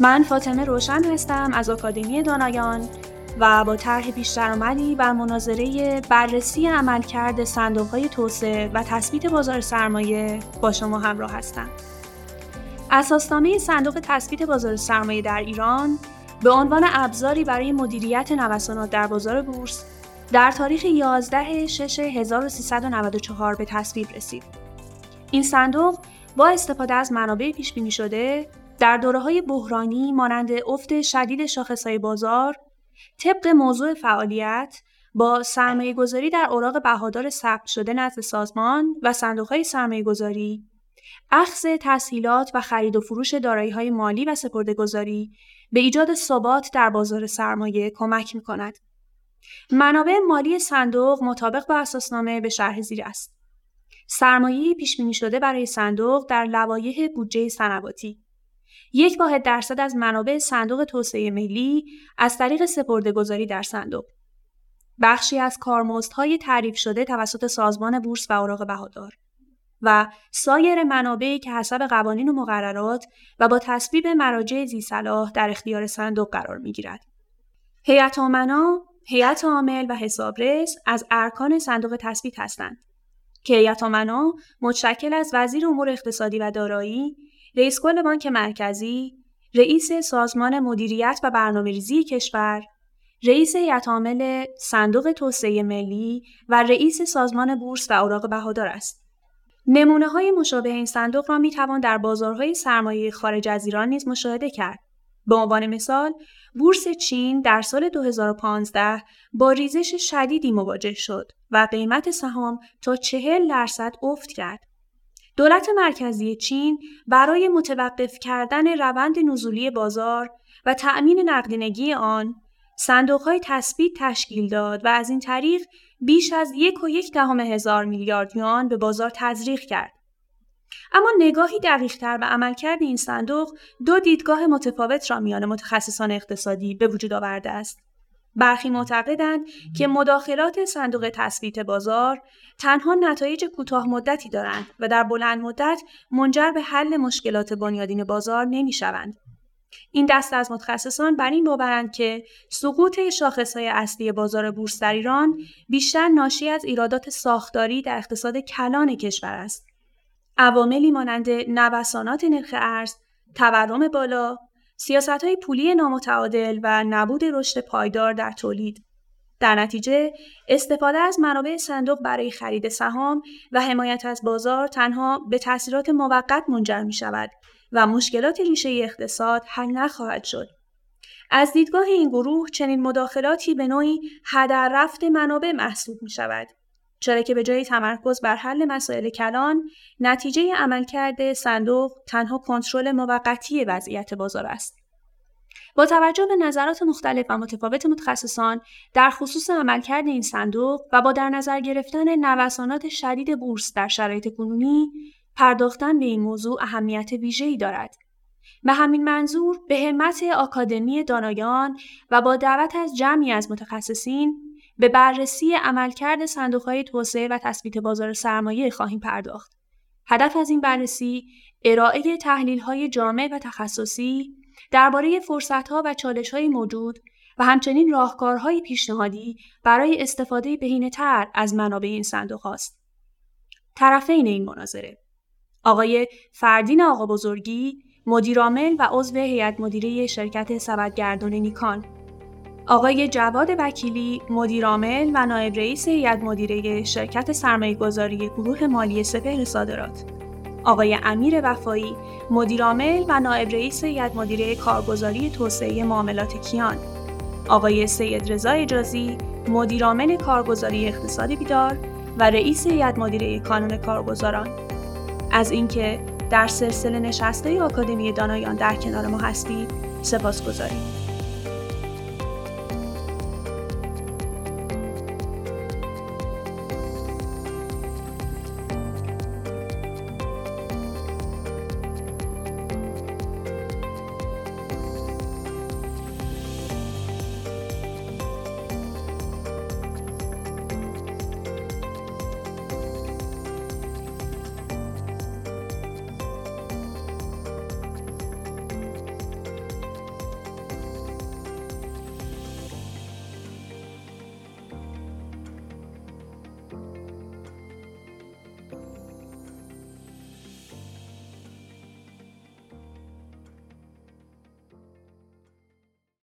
من فاطمه روشن هستم از آکادمی دانایان و با طرح پیش درآمدی بر مناظره بررسی عملکرد صندوق‌های توسعه و تثبیت بازار سرمایه با شما همراه هستم. اساسنامه صندوق تثبیت بازار سرمایه در ایران به عنوان ابزاری برای مدیریت نوسانات در بازار بورس در تاریخ 11/6/1394 به تصویب رسید. این صندوق با استفاده از منابع پیش‌بینی شده در دوره‌های بحرانی مانند افت شدید شاخص‌های بازار، طبق موضوع فعالیت با سرمایه‌گذاری در اوراق بهادار ثبت شده نزد سازمان و صندوق‌های سرمایه‌گذاری، اخذ تسهیلات و خرید و فروش دارایی‌های مالی و سپرده‌گذاری به ایجاد ثبات در بازار سرمایه کمک می‌کند. منابع مالی صندوق مطابق با اساسنامه به شرح زیر است: سرمایه پیش‌بینی شده برای صندوق در لوایح بودجه سنواتی 1% از منابع صندوق توسعه ملی از طریق سپرده‌گذاری در صندوق، بخشی از کارمزدهای تعریف شده توسط سازمان بورس و اوراق بهادار و سایر منابعی که حسب قوانین و مقررات و با تصویب مراجع ذی‌صلاح در اختیار صندوق قرار می‌گیرد. هیئت امنا، هیئت عامل و حسابرس از ارکان صندوق تثبیت هستند که هیئت امنا متشکل از وزیر امور اقتصادی و دارایی، رئیس کل بانک مرکزی، رئیس سازمان مدیریت و برنامه‌ریزی کشور، رئیس هیئت عامل صندوق توسعه ملی و رئیس سازمان بورس و اوراق بهادار است. نمونه‌های مشابه این صندوق را می‌توان در بازارهای سرمایه خارج از ایران نیز مشاهده کرد. به عنوان مثال، بورس چین در سال 2015 با ریزش شدیدی مواجه شد و قیمت سهام تا 40% افت کرد. دولت مرکزی چین برای متوقف کردن روند نزولی بازار و تأمین نقدینگی آن، صندوق‌های تثبیت تشکیل داد و از این طریق بیش از 1.1 میلیارد یوان به بازار تزریق کرد. اما نگاهی دقیق‌تر به عملکرد این صندوق دو دیدگاه متفاوت را میان متخصصان اقتصادی به وجود آورده است. برخی معتقدند که مداخلات صندوق تثبیت بازار تنها نتایج کوتاه مدتی دارند و در بلند مدت منجر به حل مشکلات بنیادین بازار نمی‌شوند. این دسته از متخصصان بر این باورند که سقوط شاخص‌های اصلی بازار بورس در ایران بیشتر ناشی از ایرادات ساختاری در اقتصاد کلان کشور است. عواملی مانند نوسانات نرخ ارز، تورم بالا، سیاست‌های پولی نامتعادل و نبود رشد پایدار در تولید. در نتیجه، استفاده از منابع صندوق برای خرید سهام و حمایت از بازار تنها به تأثیرات موقت منجر می‌شود و مشکلات ریشه اقتصاد حل نخواهد شد. از دیدگاه این گروه، چنین مداخلاتی به نوعی هدر رفت منابع محسوب می‌شود، چرا که به جای تمرکز بر حل مسائل کلان، نتیجه عملکرد صندوق تنها کنترل موقتی وضعیت بازار است. با توجه به نظرات مختلف و متفاوت متخصصان در خصوص عملکرد این صندوق و با در نظر گرفتن نوسانات شدید بورس در شرایط کنونی، پرداختن به این موضوع اهمیت ویژه‌ای دارد. به همین منظور به همت آکادمی دانایان و با دعوت از جمعی از متخصصین به بررسی عملکرد صندوق‌های توسعه و تثبیت بازار سرمایه خواهیم پرداخت. هدف از این بررسی ارائه تحلیل‌های جامع و تخصصی درباره فرصت‌ها و چالش‌های موجود و همچنین راهکارهای پیشنهادی برای استفاده بهینه‌تر از منابع این صندوق است. طرفین این مناظره: آقای فردین آقابزرگی، مدیرعامل و عضو هیئت مدیره شرکت سبدگردان نیکان، آقای جواد وکیلی، مدیرعامل و نایب رئیس هیئت مدیره شرکت سرمایه‌گذاری گروه مالی سپهر صادرات، آقای امیر وفایی، مدیرعامل و نایب رئیس هیئت مدیره کارگزاری توسعه معاملات کیان، آقای سید رضا اجازی، مدیرعامل کارگزاری اقتصاد بیدار و رئیس هیئت مدیره کانون کارگزاران، از اینکه در سلسله نشست‌های آکادمی دانایان در کنار ما هستید سپاسگزاریم.